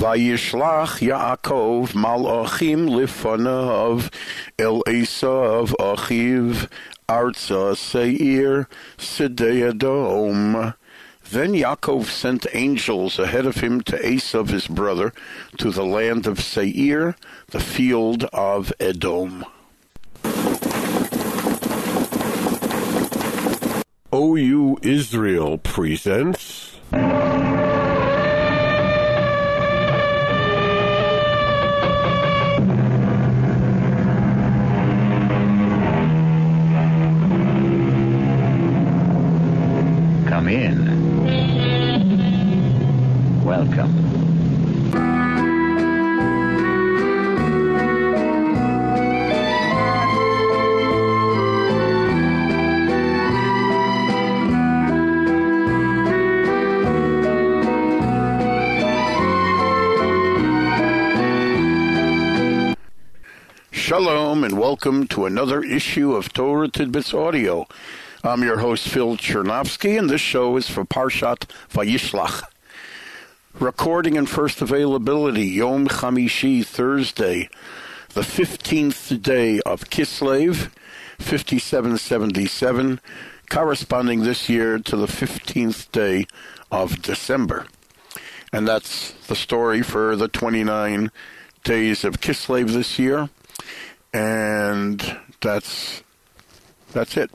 Vayishlach Yaakov malachim lifanav el Esav achiv arza seir sidei Edom. Then Yaakov sent angels ahead of him to Esav his brother, to the land of Seir, the field of Edom. OU Israel presents Come in. Welcome. Shalom and welcome to another issue of Torah Tidbits Audio. I'm your host Phil Chernovsky, and this show is for Parshat Vayishlach. Recording and first availability, Yom Chamishi, Thursday, the 15th day of Kislev, 5777, corresponding this year to the 15th day of December. And that's the story for the 29 days of Kislev this year. And that's it.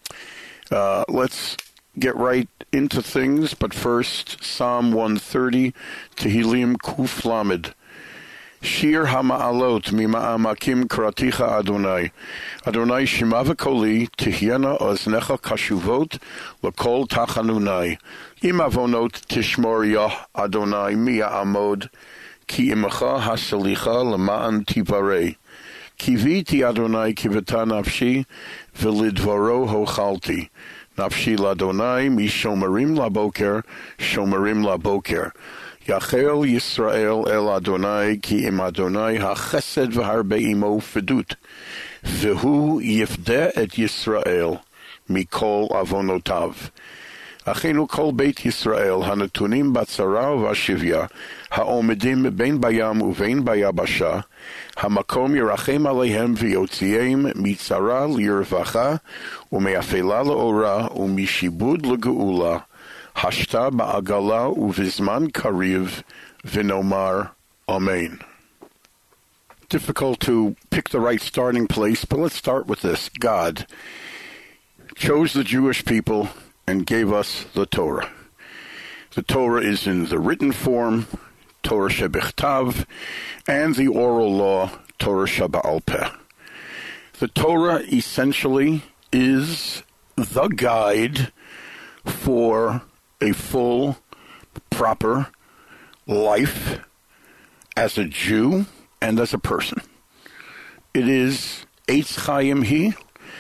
Let's get right into things, but first, Psalm 130, Tehillim Kuf Lamed. Shir HaMa'alot Mima'amakim Kraticha Adonai. Adonai Shema v'koli, Tihyana oznecha kashuvot, L'kol tachanunai. Im avonot tishmor yah Adonai miya'amod, Ki imacha hasalicha lema'an tivarei. Kiviti Adonai kivata nafshi, V'lidvaro hochalti. Nafshi ladonai mi shomerim laboker, shomerim laboker. Yachel Yisrael el Adonai, ki im Adonai hachesed v'harbe imo fedut. V'hu yifdeh et Yisrael, mikol avonotav. Achenu kol beit Yisrael, hanatunim batzara v'ashivya, ha'omedim bein bayam uvein bayabasha, hamakom yirachem aleihem v'yotziim mitzara lirvacha, umeafela le'ora, umishibud legeula, hashta ba'agala uvizman kariv, v'nomar amen. Difficult to pick the right starting place, but let's start with this. God chose the Jewish people and gave us the Torah. The Torah is in the written form, Torah Shebichtav, and the oral law, Torah Sheba'al Peh. The Torah essentially is the guide for a full, proper life as a Jew and as a person. It is Eitz Chaim Hi.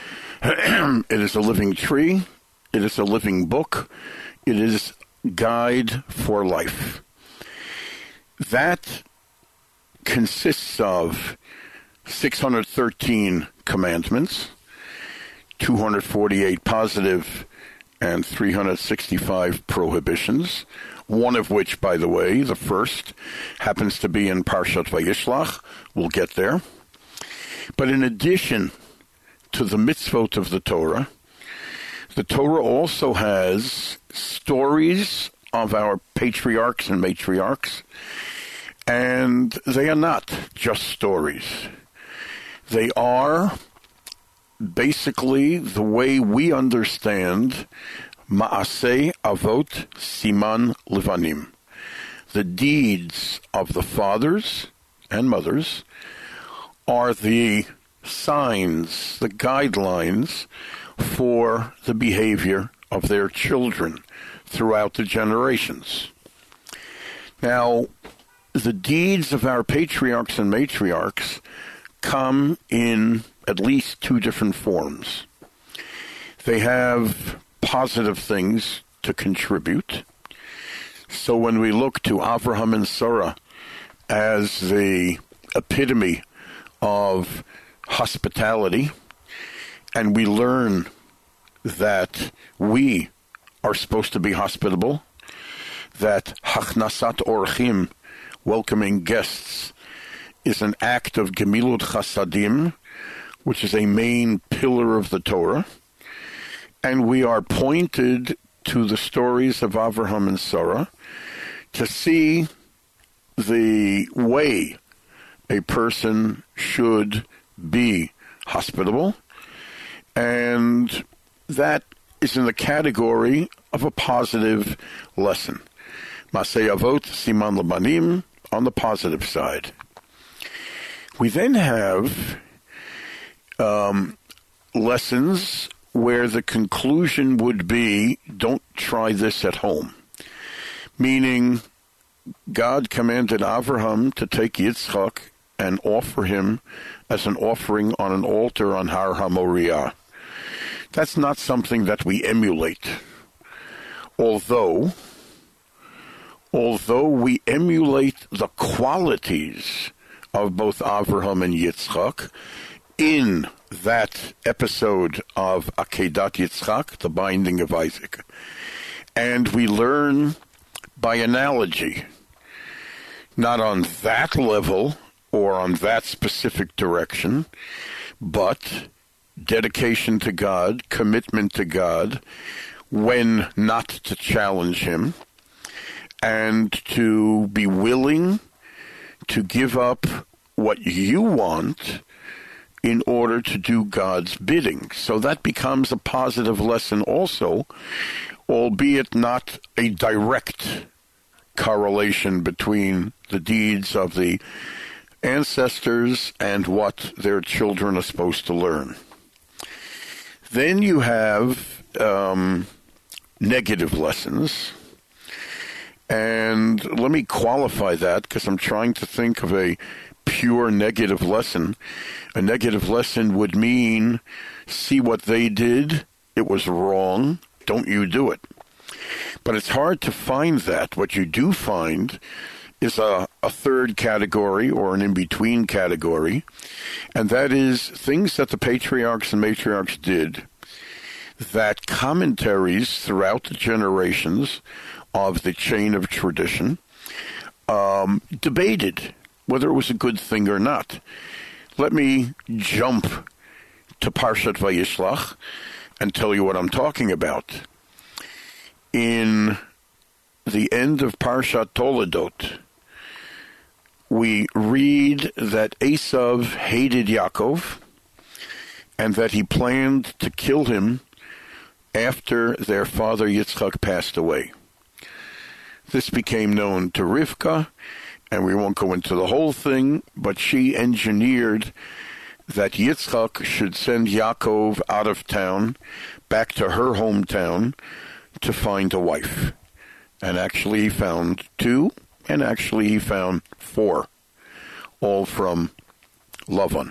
It is a living tree. It is a living book. It is guide for life. That consists of 613 commandments, 248 positive and 365 prohibitions, one of which, by the way, the first, happens to be in Parshat Vayishlach. We'll get there. But in addition to the mitzvot of the Torah also has stories of our patriarchs and matriarchs, and they are not just stories. They are basically the way we understand Ma'aseh Avot Siman Levanim, the deeds of the fathers and mothers are the signs, the guidelines for the behavior of their children throughout the generations. Now, the deeds of our patriarchs and matriarchs come in at least two different forms. They have positive things to contribute. So when we look to Avraham and Sarah as the epitome of hospitality, and we learn that we are supposed to be hospitable, that Hachnasat Orchim, welcoming guests, is an act of Gemilut Chasadim, which is a main pillar of the Torah. And we are pointed to the stories of Avraham and Sarah to see the way a person should be hospitable, and that is in the category of a positive lesson. Masei Avot, Siman Labanim, on the positive side. We then have lessons where the conclusion would be, don't try this at home. Meaning, God commanded Avraham to take Yitzchak and offer him as an offering on an altar on Har HaMoriah. That's not something that we emulate. Although we emulate the qualities of both Avraham and Yitzchak in that episode of Akedat Yitzchak, the binding of Isaac. And we learn by analogy, not on that level or on that specific direction, but dedication to God, commitment to God, when not to challenge him, and to be willing to give up what you want in order to do God's bidding. So that becomes a positive lesson also, albeit not a direct correlation between the deeds of the ancestors and what their children are supposed to learn. Then you have negative lessons. And let me qualify that, because I'm trying to think of a pure negative lesson. A negative lesson would mean, see what they did, it was wrong, don't you do it. But it's hard to find that. What you do find is a third category, or an in-between category, and that is things that the patriarchs and matriarchs did that commentaries throughout the generations of the chain of tradition debated whether it was a good thing or not. Let me jump to Parshat Vayishlach and tell you what I'm talking about. In the end of Parshat Toledot, we read that Esav hated Yaakov and that he planned to kill him after their father Yitzchak passed away. This became known to Rivka, and we won't go into the whole thing, but she engineered that Yitzchak should send Yaakov out of town, back to her hometown, to find a wife. And actually he found 2, and actually he found 4, all from Lavan.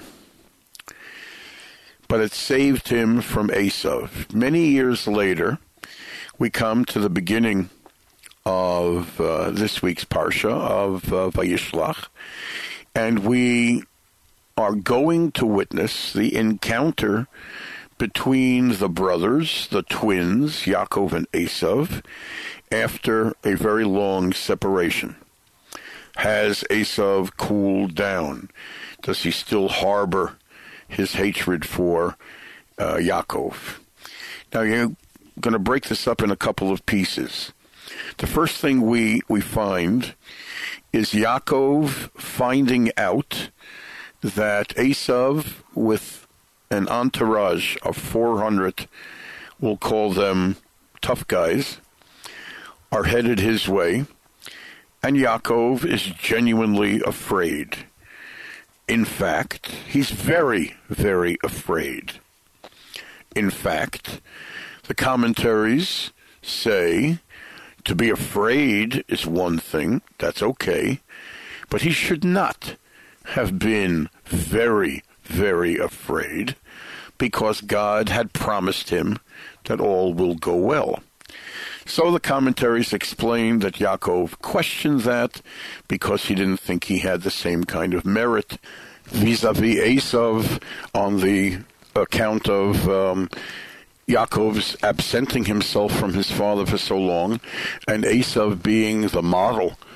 But it saved him from Esav. Many years later, we come to the beginning of this week's Parsha of Vayishlach, and we are going to witness the encounter between the brothers, the twins, Yaakov and Esav, after a very long separation. Has Esav cooled down? Does he still harbor his hatred for Yaakov? Now, you're going to break this up in a couple of pieces. The first thing we find is Yaakov finding out that Esav, with an entourage of 400, we'll call them tough guys, are headed his way, and Yaakov is genuinely afraid. In fact, he's very, very afraid. In fact, the commentaries say to be afraid is one thing, that's okay, but he should not have been very, very afraid, because God had promised him that all will go well. So the commentaries explain that Yaakov questioned that because he didn't think he had the same kind of merit vis-a-vis Esav, on the account of Yaakov's absenting himself from his father for so long, and Esav being the model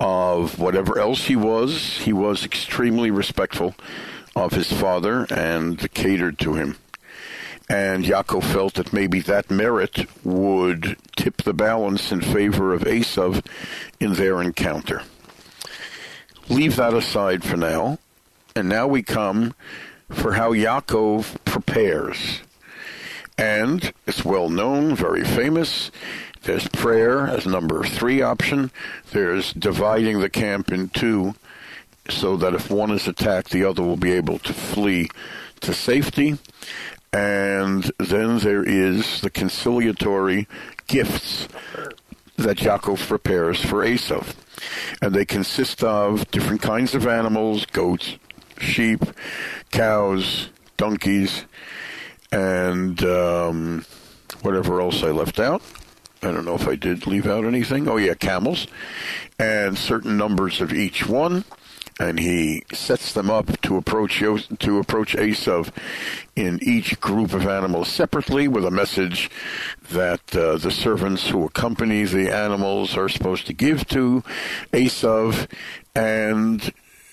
of whatever else he was extremely respectful of his father and catered to him. And Yaakov felt that maybe that merit would tip the balance in favor of Esav in their encounter. Leave that aside for now, and now we come for how Yaakov prepares. And it's well known, very famous. There's prayer as number 3 option. There's dividing the camp in 2 so that if one is attacked, the other will be able to flee to safety. And then there is the conciliatory gifts that Yaakov prepares for Esav. And they consist of different kinds of animals, goats, sheep, cows, donkeys, and whatever else I left out. I don't know if I did leave out anything. Oh, yeah, camels, and certain numbers of each one. And he sets them up to approach Esav in each group of animals separately with a message that the servants who accompany the animals are supposed to give to Esav. And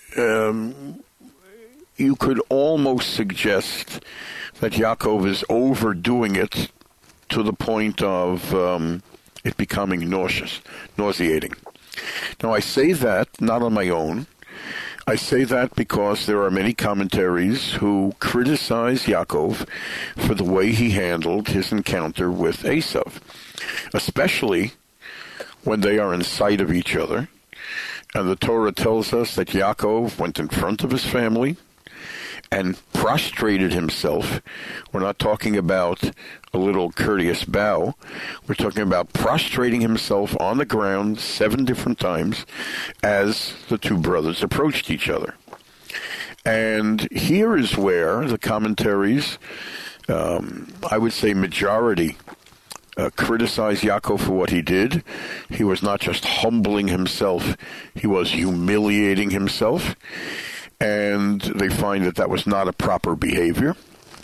you could almost suggest that Yaakov is overdoing it to the point of it becoming nauseating. Now, I say that not on my own. I say that because there are many commentaries who criticize Yaakov for the way he handled his encounter with Esav, especially when they are in sight of each other. And the Torah tells us that Yaakov went in front of his family and prostrated himself. We're not talking about a little courteous bow. We're talking about prostrating himself on the ground 7 different times as the 2 brothers approached each other. And here is where the commentaries, I would say majority, criticize Yaakov for what he did. He was not just humbling himself, he was humiliating himself. And they find that that was not a proper behavior.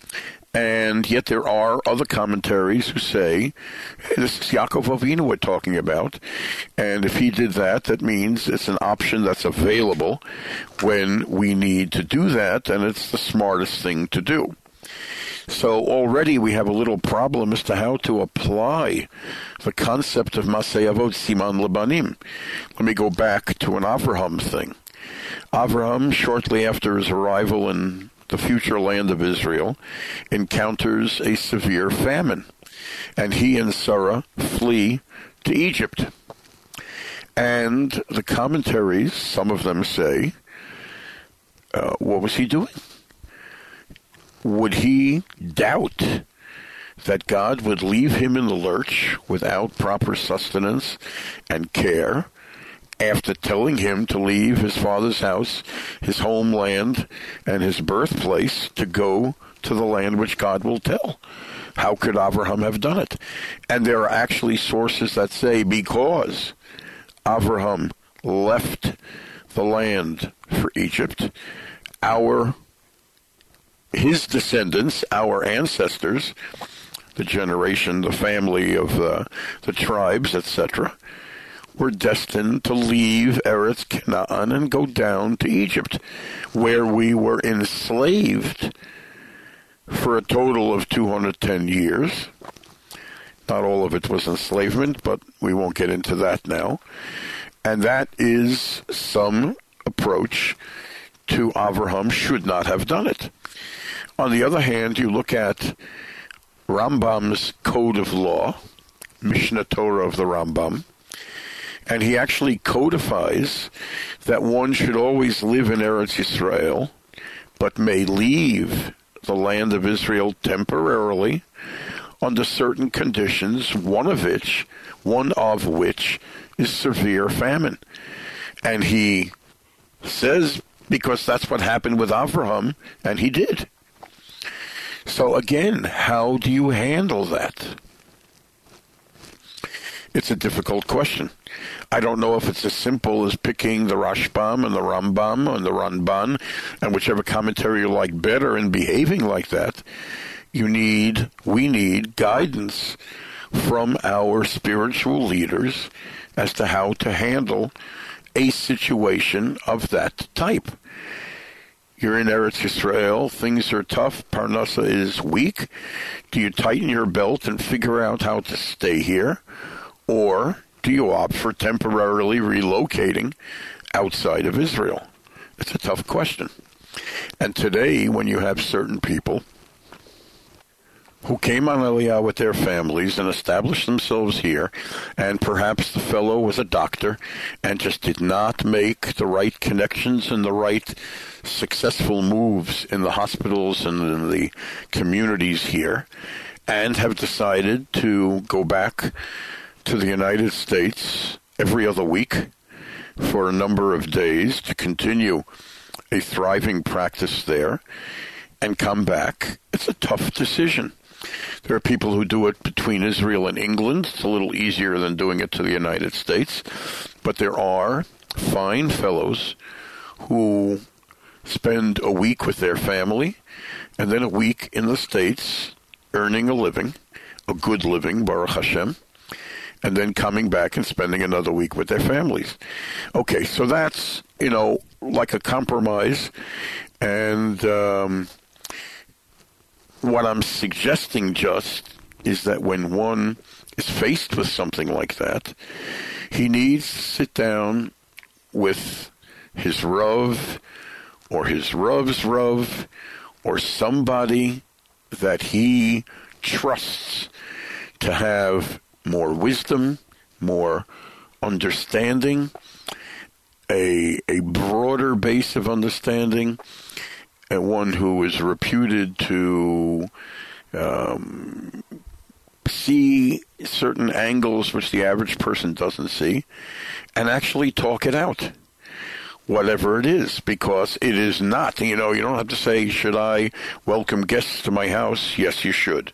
And yet there are other commentaries who say, hey, this is Yaakov Avinu we're talking about. And if he did that, that means it's an option that's available when we need to do that, and it's the smartest thing to do. So already we have a little problem as to how to apply the concept of Masei Avot Siman Lebanim. Let me go back to an Avraham thing. Avraham, shortly after his arrival in the future land of Israel, encounters a severe famine, and he and Sarah flee to Egypt. And the commentaries, some of them say, what was he doing? Would he doubt that God would leave him in the lurch without proper sustenance and care after telling him to leave his father's house, his homeland, and his birthplace to go to the land which God will tell? How could Avraham have done it? And there are actually sources that say because Avraham left the land for Egypt, his descendants, our ancestors, the generation, the family of the tribes, etc., were destined to leave Eretz Canaan and go down to Egypt, where we were enslaved for a total of 210 years. Not all of it was enslavement, but we won't get into that now. And that is some approach to Avraham should not have done it. On the other hand, you look at Rambam's Code of Law, Mishnah Torah of the Rambam, and he actually codifies that one should always live in Eretz Yisrael, but may leave the land of Israel temporarily under certain conditions, one of which is severe famine. And he says, because that's what happened with Avraham, and he did. So again, how do you handle that? It's a difficult question. I don't know if it's as simple as picking the Rashbam and the Rambam and the Ramban and whichever commentary you like better and behaving like that. We need guidance from our spiritual leaders as to how to handle a situation of that type. You're in Eretz Yisrael, things are tough, Parnassa is weak. Do you tighten your belt and figure out how to stay here? Or do you opt for temporarily relocating outside of Israel? It's a tough question. And today, when you have certain people who came on Aliyah with their families and established themselves here, and perhaps the fellow was a doctor and just did not make the right connections and the right successful moves in the hospitals and in the communities here, and have decided to go back to the United States every other week for a number of days to continue a thriving practice there and come back. It's a tough decision. There are people who do it between Israel and England. It's a little easier than doing it to the United States. But there are fine fellows who spend a week with their family and then a week in the States earning a living, a good living, Baruch Hashem, and then coming back and spending another week with their families. Okay, so that's, like a compromise. And what I'm suggesting just is that when one is faced with something like that, he needs to sit down with his Rav or his Rav's Rav or somebody that he trusts to have more wisdom, more understanding, a broader base of understanding, and one who is reputed to see certain angles which the average person doesn't see, and actually talk it out, whatever it is, because it is not. You don't have to say, should I welcome guests to my house? Yes, you should.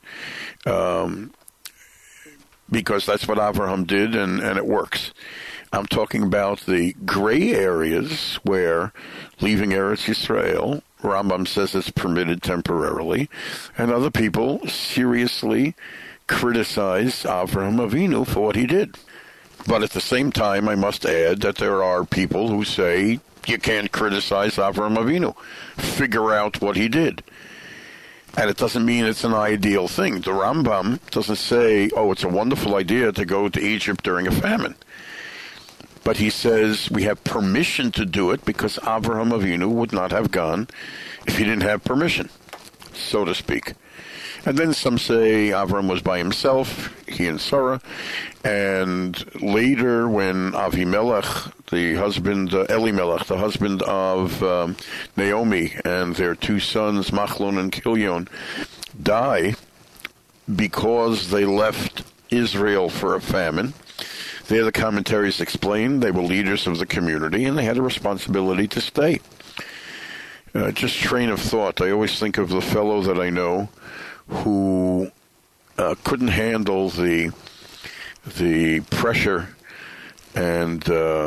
Because that's what Avraham did, and it works. I'm talking about the gray areas where leaving Eretz Yisrael, Rambam says it's permitted temporarily, and other people seriously criticize Avraham Avinu for what he did. But at the same time, I must add that there are people who say you can't criticize Avraham Avinu. Figure out what he did. And it doesn't mean it's an ideal thing. The Rambam doesn't say, it's a wonderful idea to go to Egypt during a famine. But he says we have permission to do it because Avraham Avinu would not have gone if he didn't have permission, so to speak. And then some say Avram was by himself, he and Sarah. And later when Avimelech, the husband, Elimelech, the husband of Naomi, and their two sons, Machlon and Kilion, die because they left Israel for a famine, there the commentaries explain they were leaders of the community and they had a responsibility to stay. Just train of thought, I always think of the fellow that I know who couldn't handle the pressure and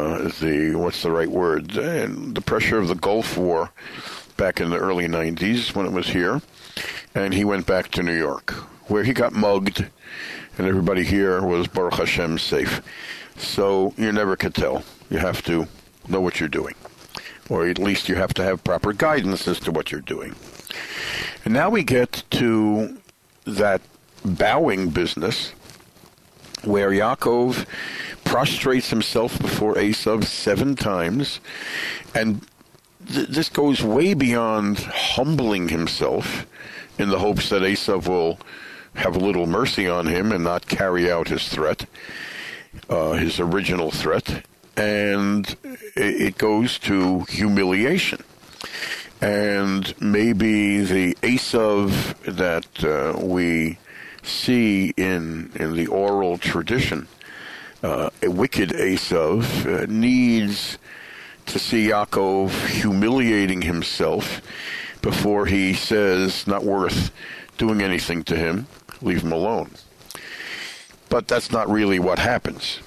the pressure of the Gulf War back in the early 90s when it was here, and he went back to New York, where he got mugged, and everybody here was, Baruch Hashem, safe. So you never could tell. You have to know what you're doing, or at least you have to have proper guidance as to what you're doing. And now we get to that bowing business where Yaakov prostrates himself before Esav 7 times, and this goes way beyond humbling himself in the hopes that Esav will have a little mercy on him and not carry out his threat, his original threat, and it goes to humiliation. And maybe the Esav that we see in the oral tradition, a wicked Esav, needs to see Yaakov humiliating himself before he says, not worth doing anything to him, leave him alone. But that's not really what happens.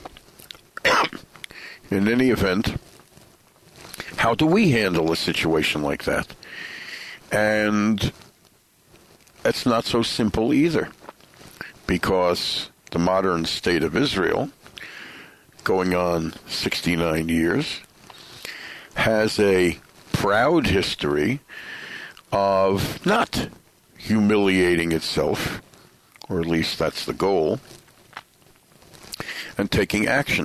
In any event, how do we handle a situation like that? And it's not so simple either, because the modern state of Israel, going on 69 years, has a proud history of not humiliating itself, or at least that's the goal, and taking action.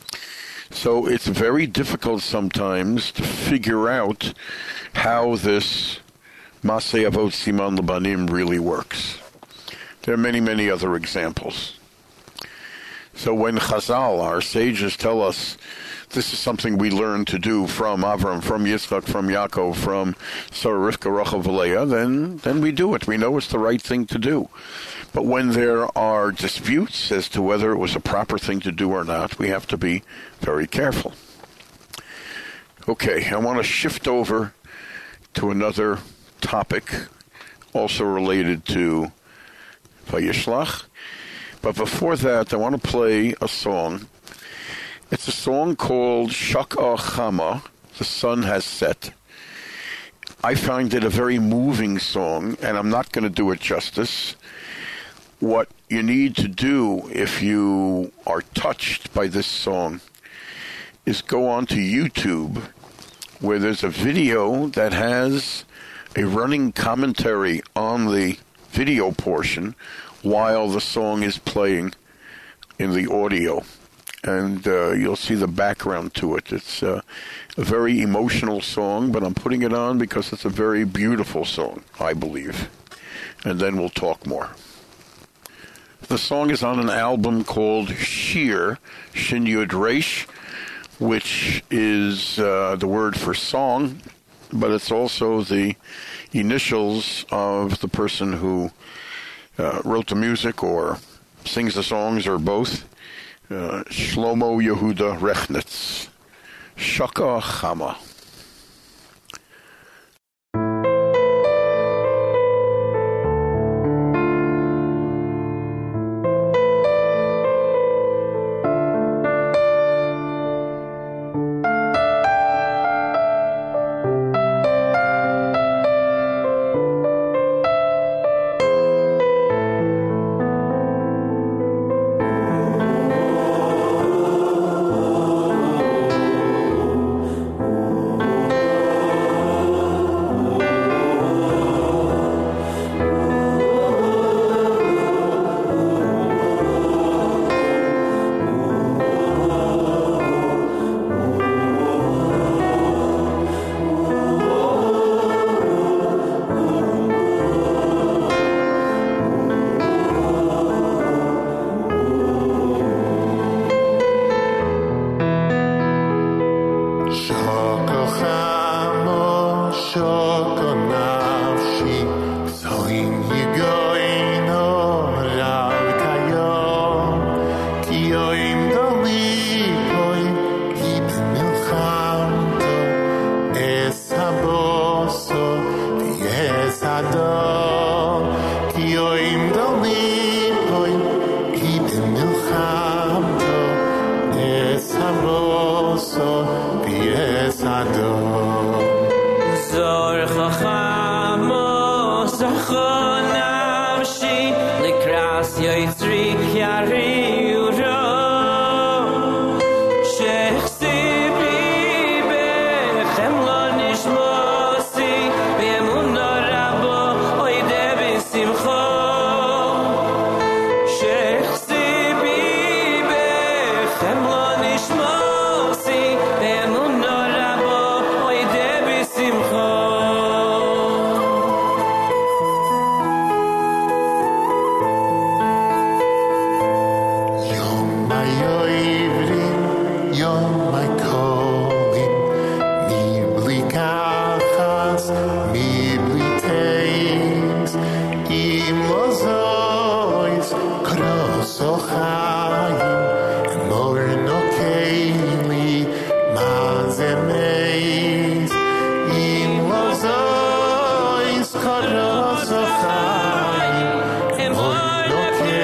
So it's very difficult sometimes to figure out how this Maseh Avot Siman Labanim really works. There are many, many other examples. So when Chazal, our sages, tell us this is something we learn to do from Avram, from Yitzchak, from Yaakov, from Sarah, Rivka, Rachel, Leah, then we do it. We know it's the right thing to do. But when there are disputes as to whether it was a proper thing to do or not, we have to be very careful. Okay, I want to shift over to another topic, also related to Vayishlach. But before that, I want to play a song. It's a song called Shak'ah Chama, The Sun Has Set. I find it a very moving song, and I'm not going to do it justice. What you need to do if you are touched by this song is go on to YouTube, where there's a video that has a running commentary on the video portion while the song is playing in the audio. And you'll see the background to it. It's a very emotional song, but I'm putting it on because it's a very beautiful song, I believe. And then we'll talk more. The song is on an album called Shir, Shin Yud Reish, which is the word for song, but it's also the initials of the person who wrote the music or sings the songs, or both. Shlomo Yehuda Rechnitz. Shak'ah Chama.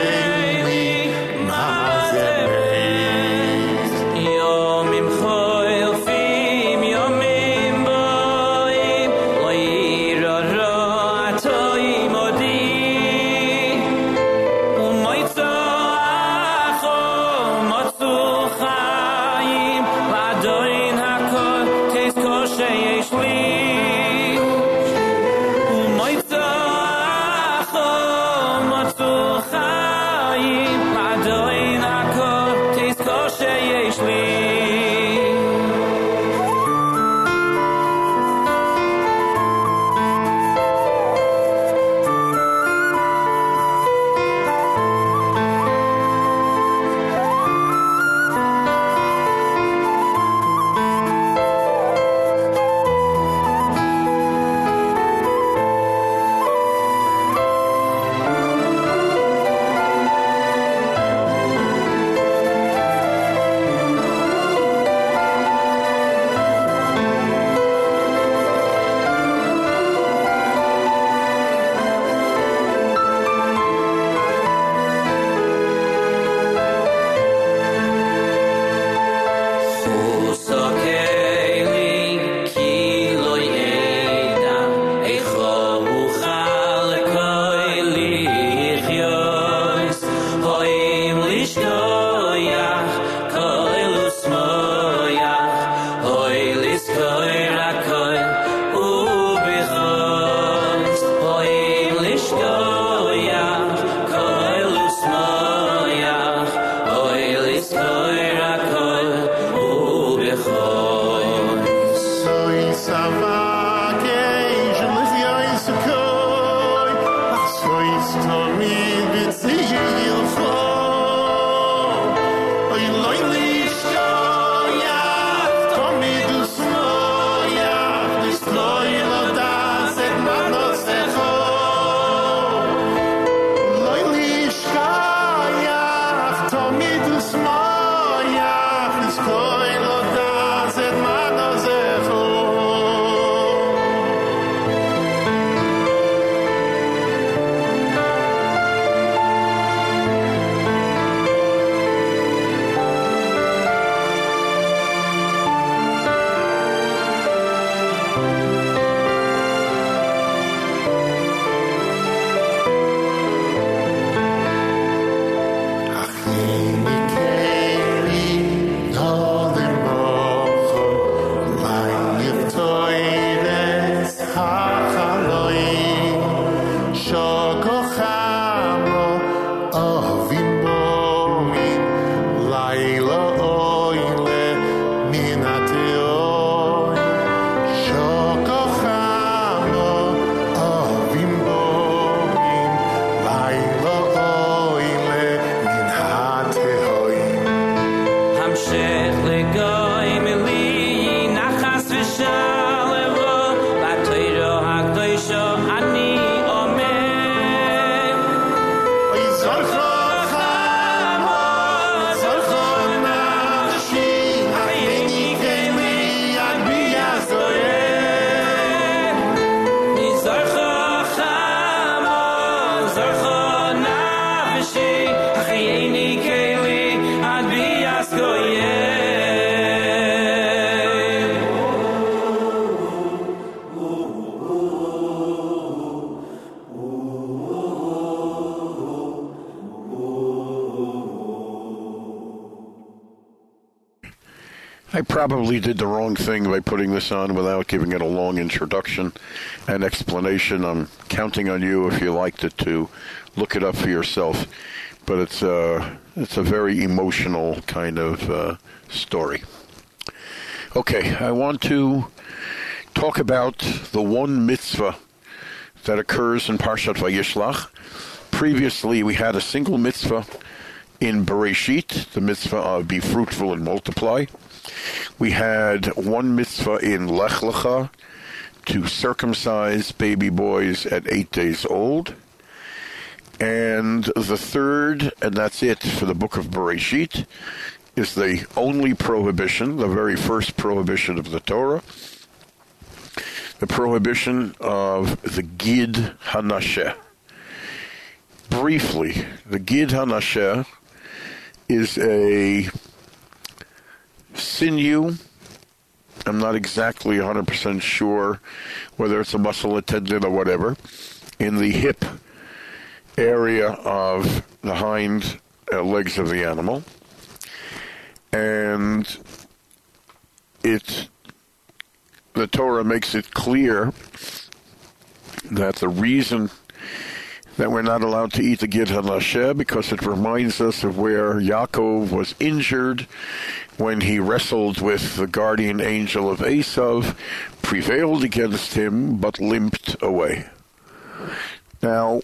Yom I probably did the wrong thing by putting this on without giving it a long introduction and explanation. I'm counting on you, if you liked it, to look it up for yourself. But it's a very emotional kind of story. Okay, I want to talk about the one mitzvah that occurs in Parshat Vayishlach. Previously, we had a single mitzvah in Bereshit, the mitzvah of be fruitful and multiply. We had one mitzvah in Lech Lecha, to circumcise baby boys at 8 days old. And the third, and that's it for the book of Bereshit, is the only prohibition, the very first prohibition of the Torah, the prohibition of the Gid HaNasheh. Briefly, the Gid HaNasheh is a sinew. I'm not exactly 100% sure whether it's a muscle, a tendon, or whatever, in the hip area of the hind legs of the animal. And the Torah makes it clear that the reason that we're not allowed to eat the Gid HaNasheh because it reminds us of where Yaakov was injured when he wrestled with the guardian angel of Esav, prevailed against him, but limped away. Now,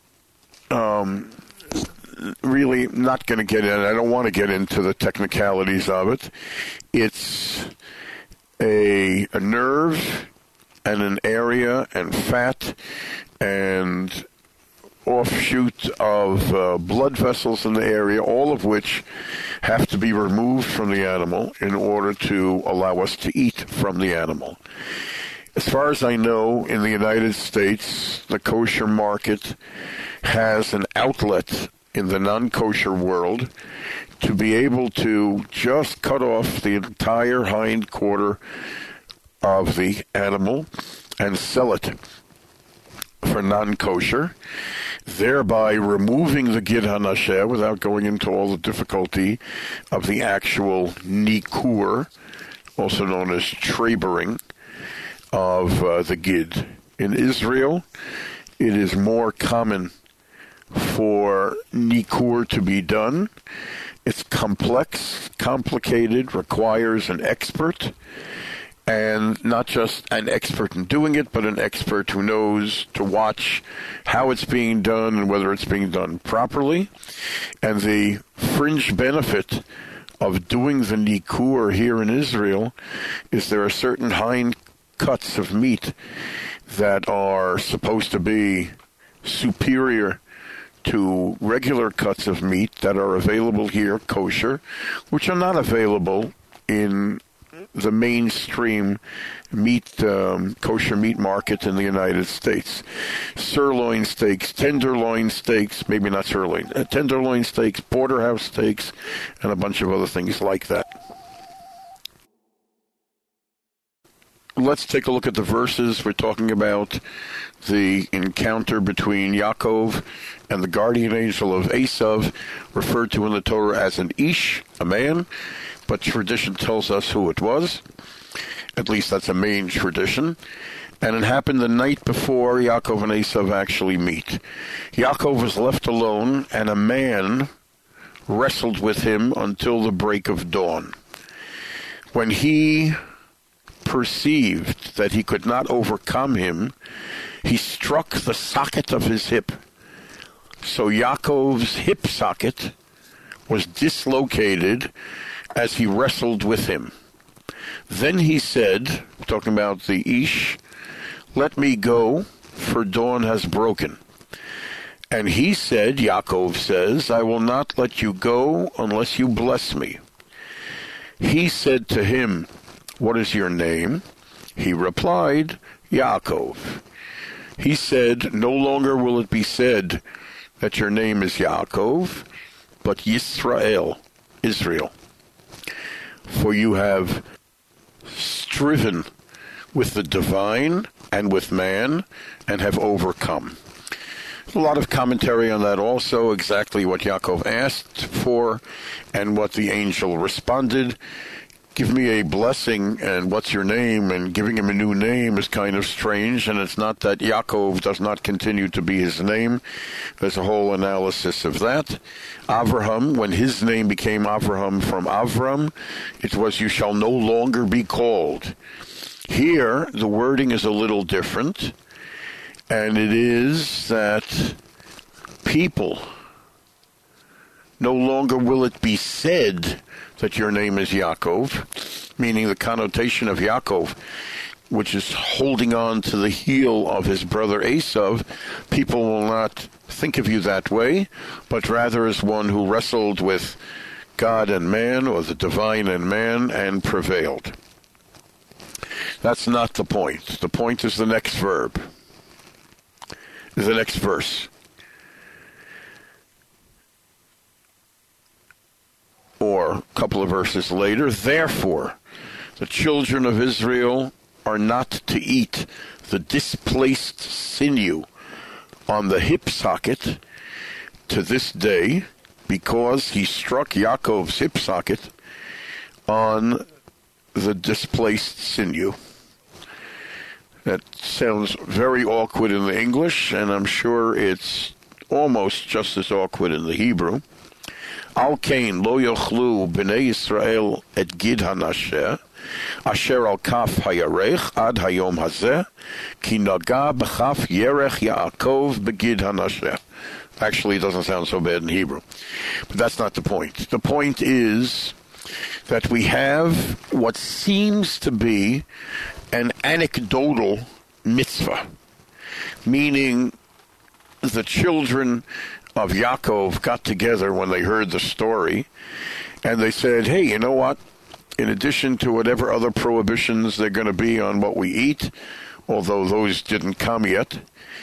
really not going to get in. I don't want to get into the technicalities of it. It's a nerve and an area and fat and offshoot of blood vessels in the area, all of which have to be removed from the animal in order to allow us to eat from the animal. As far as I know, in the United States, the kosher market has an outlet in the non-kosher world to be able to just cut off the entire hind quarter of the animal and sell it for non-kosher, thereby removing the Gid HaNasheh without going into all the difficulty of the actual nikur, also known as trabering, of the Gid. In Israel, it is more common for nikur to be done. It's complex, complicated, requires an expert, and not just an expert in doing it, but an expert who knows to watch how it's being done and whether it's being done properly. And the fringe benefit of doing the nikur here in Israel is there are certain hind cuts of meat that are supposed to be superior to regular cuts of meat that are available here, kosher, which are not available in the mainstream meat, kosher meat market in the United States. Sirloin steaks, tenderloin steaks, maybe not sirloin, tenderloin steaks, porterhouse steaks, and a bunch of other things like that. Let's take a look at the verses. We're talking about the encounter between Yaakov and the guardian angel of Esav, referred to in the Torah as an ish, a man, but tradition tells us who it was. At least that's a main tradition. And it happened the night before Yaakov and Esav actually meet. Yaakov was left alone, and a man wrestled with him until the break of dawn. When he perceived that he could not overcome him, he struck the socket of his hip. So Yaakov's hip socket was dislocated as he wrestled with him. Then he said, talking about the Ish, "Let me go, for dawn has broken." And he said, Yaakov says, "I will not let you go unless you bless me." He said to him, "What is your name?" He replied, "Yaakov." He said, "No longer will it be said that your name is Yaakov, but Yisrael, Israel. For you have striven with the divine and with man and have overcome." A lot of commentary on that also, exactly what Yaakov asked for and what the angel responded. Give me a blessing, and what's your name? And giving him a new name is kind of strange, and it's not that Yaakov does not continue to be his name. There's a whole analysis of that. Avraham, when his name became Avraham from Avram, it was, "You shall no longer be called." Here, the wording is a little different, and it is that people, no longer will it be said that your name is Yaakov, meaning the connotation of Yaakov, which is holding on to the heel of his brother Esav. People will not think of you that way, but rather as one who wrestled with God and man, or the divine and man, and prevailed. That's not the point. The point is the next verb, the next verse. Or a couple of verses later, "Therefore, the children of Israel are not to eat the displaced sinew on the hip socket to this day, because he struck Yaakov's hip socket on the displaced sinew." That sounds very awkward in the English, and I'm sure it's almost just as awkward in the Hebrew. Al kain lo yochlu b'nei Yisrael et gid hanasheh, asher al kaf hayarech ad hayom hazeh, ki naga b'chaf yerech Yaakov b'gid hanasheh. Actually, it doesn't sound so bad in Hebrew. But that's not the point. The point is that we have what seems to be an anecdotal mitzvah, meaning the children of Yaakov got together when they heard the story, and they said, hey, you know what? In addition to whatever other prohibitions they're going to be on what we eat, although those didn't come yet,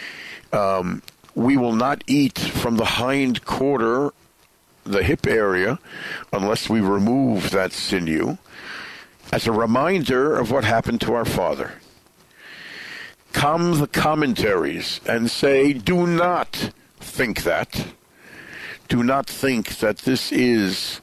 we will not eat from the hind quarter, the hip area, unless we remove that sinew, as a reminder of what happened to our father. Come the commentaries and say, do not think that. Do not think that this is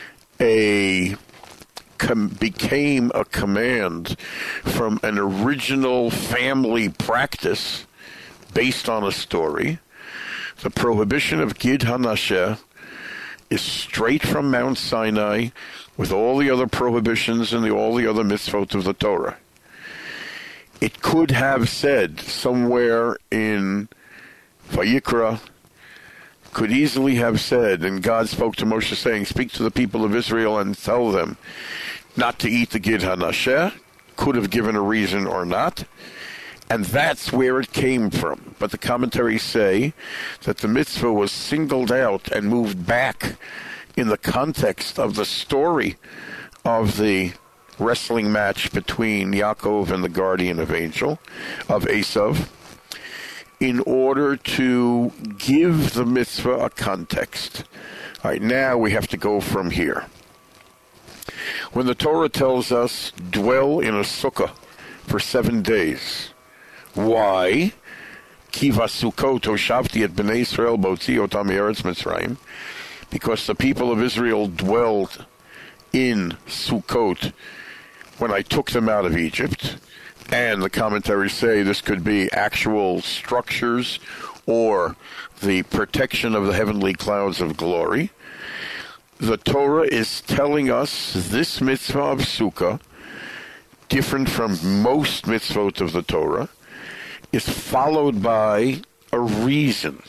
became a command from an original family practice based on a story. The prohibition of Gid Hanasheh is straight from Mount Sinai with all the other prohibitions and all the other mitzvot of the Torah. It could have said somewhere in Vayikra, could easily have said, and God spoke to Moshe saying, speak to the people of Israel and tell them not to eat the Gid Hanasheh, could have given a reason or not, and that's where it came from. But the commentaries say that the mitzvah was singled out and moved back in the context of the story of the wrestling match between Yaakov and the guardian of Esav, in order to give the mitzvah a context. All right, now we have to go from here. When the Torah tells us, dwell in a sukkah for 7 days, why? Kiva sukkot hoshavti et bnei Israel botzi otam me'eretz Mitzrayim, because the people of Israel dwelled in Sukkot when I took them out of Egypt. And the commentaries say this could be actual structures or the protection of the heavenly clouds of glory. The Torah is telling us this mitzvah of Sukkah, different from most mitzvot of the Torah, is followed by a reason.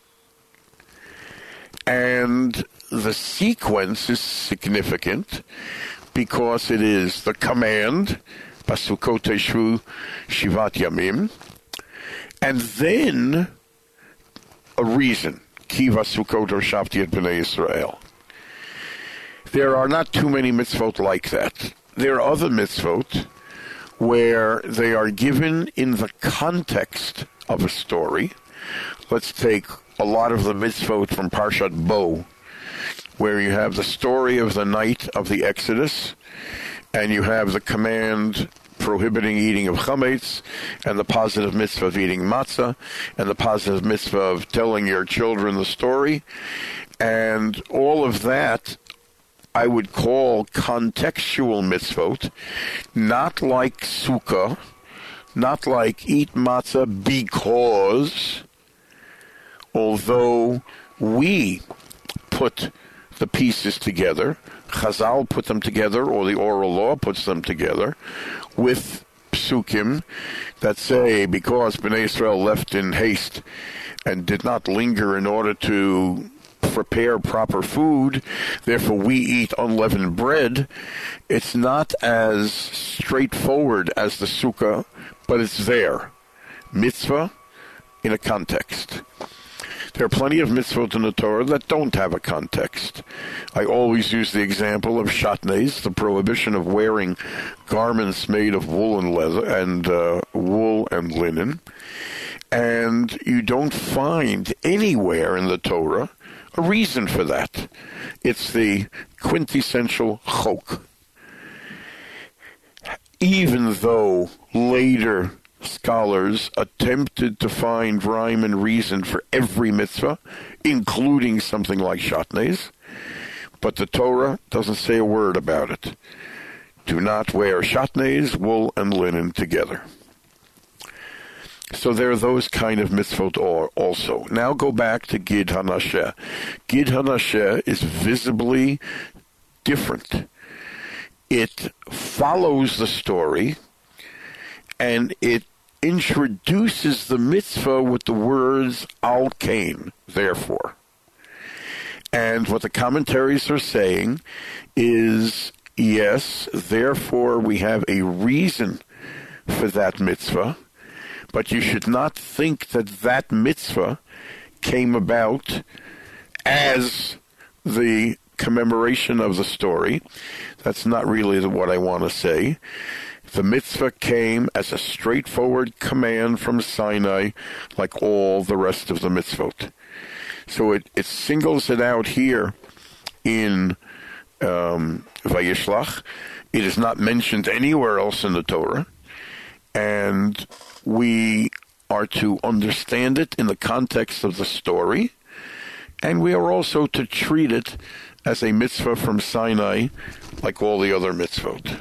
And the sequence is significant because it is the command, Basukot Teshvu Shivat Yamim, and then a reason, Ki Vasukot Hoshavti et Bnei Yisrael. There are not too many mitzvot like that. There are other mitzvot where they are given in the context of a story. Let's take a lot of the mitzvot from Parshat Bo, where you have the story of the night of the Exodus, and you have the command prohibiting eating of chametz, and the positive mitzvah of eating matzah, and the positive mitzvah of telling your children the story. And all of that I would call contextual mitzvot, not like sukkah, not like eat matzah because, although we put the pieces together, Chazal put them together, or the oral law puts them together, with psukim that say, because Bnei Israel left in haste and did not linger in order to prepare proper food, therefore we eat unleavened bread. It's not as straightforward as the sukkah, but it's there. Mitzvah in a context. There are plenty of mitzvot in the Torah that don't have a context. I always use the example of shatnez, the prohibition of wearing garments made of wool and leather and wool and linen. And you don't find anywhere in the Torah a reason for that. It's the quintessential chok. Even though later scholars attempted to find rhyme and reason for every mitzvah, including something like shatnez, but the Torah doesn't say a word about it. Do not wear shatnez, wool, and linen together. So there are those kind of mitzvot also. Now go back to Gid Hanasheh. Gid Hanasheh is visibly different. It follows the story, and it introduces the mitzvah with the words al kain, therefore. And what the commentaries are saying is, yes, therefore we have a reason for that mitzvah, but you should not think that that mitzvah came about as the commemoration of the story. That's not really what I want to say. The mitzvah came as a straightforward command from Sinai, like all the rest of the mitzvot. So it singles it out here in Vayishlach. It is not mentioned anywhere else in the Torah. And we are to understand it in the context of the story. And we are also to treat it as a mitzvah from Sinai, like all the other mitzvot.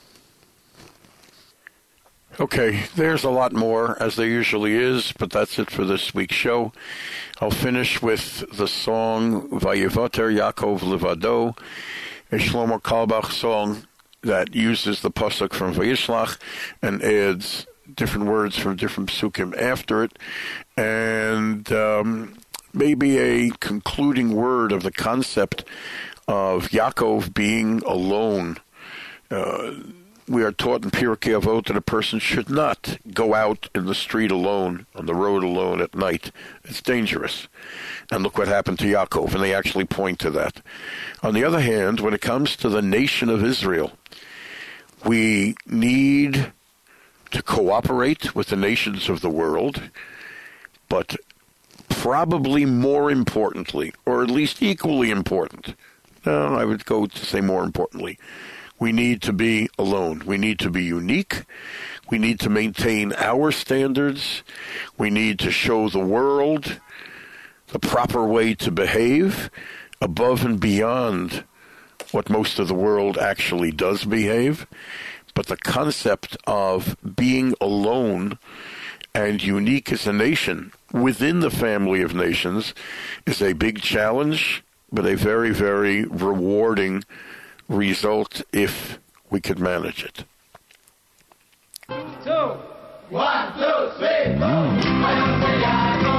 Okay, there's a lot more, as there usually is, but that's it for this week's show. I'll finish with the song Vayevater Yaakov Levado, a Shlomo Carlebach song that uses the pasuk from Vayishlach and adds different words from different psukim after it, and maybe a concluding word of the concept of Yaakov being alone. We are taught in Pirkei Avot that a person should not go out in the street alone, on the road alone at night. It's dangerous. And look what happened to Yaakov, and they actually point to that. On the other hand, when it comes to the nation of Israel, we need to cooperate with the nations of the world, but probably more importantly, or at least equally important, no, I would go to say more importantly, we need to be alone. We need to be unique. We need to maintain our standards. We need to show the world the proper way to behave above and beyond what most of the world actually does behave. But the concept of being alone and unique as a nation within the family of nations is a big challenge, but a very, very rewarding result if we could manage it. 1, 2, 3, 4.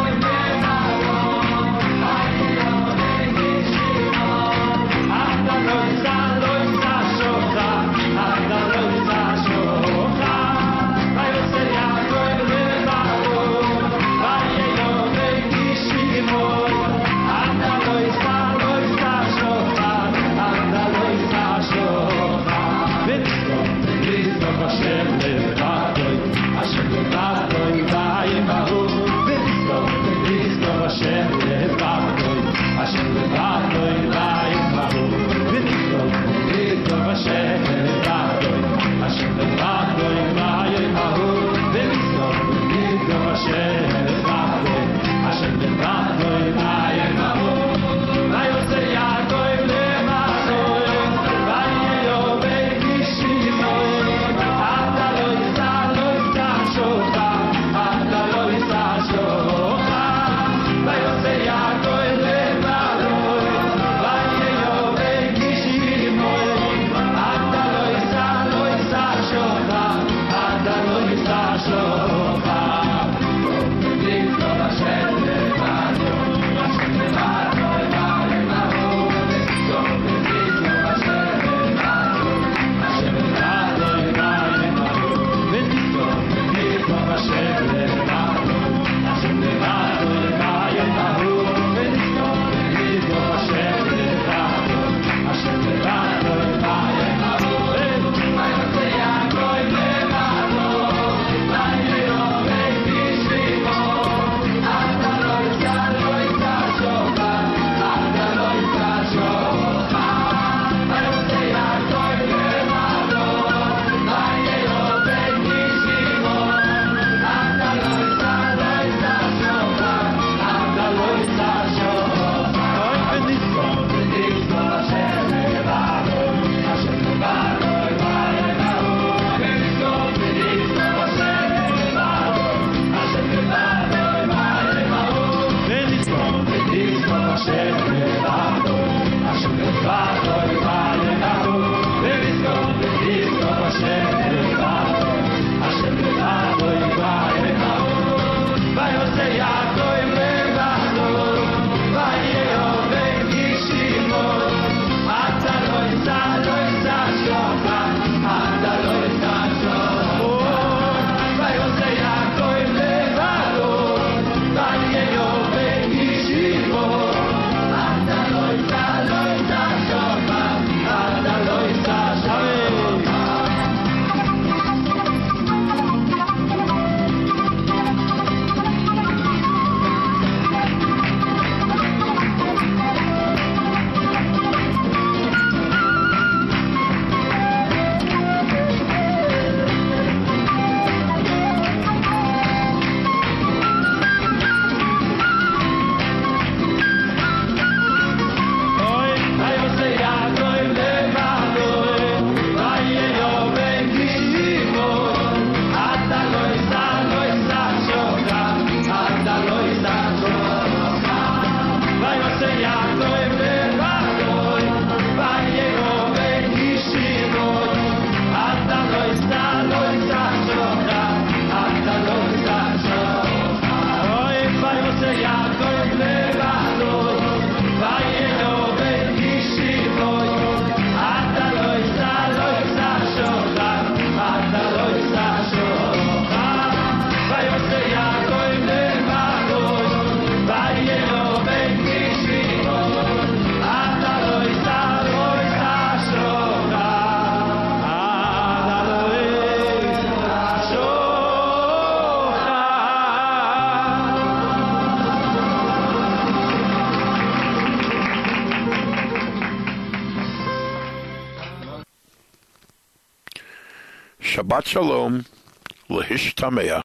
Shabbat Shalom, Lehishtamea.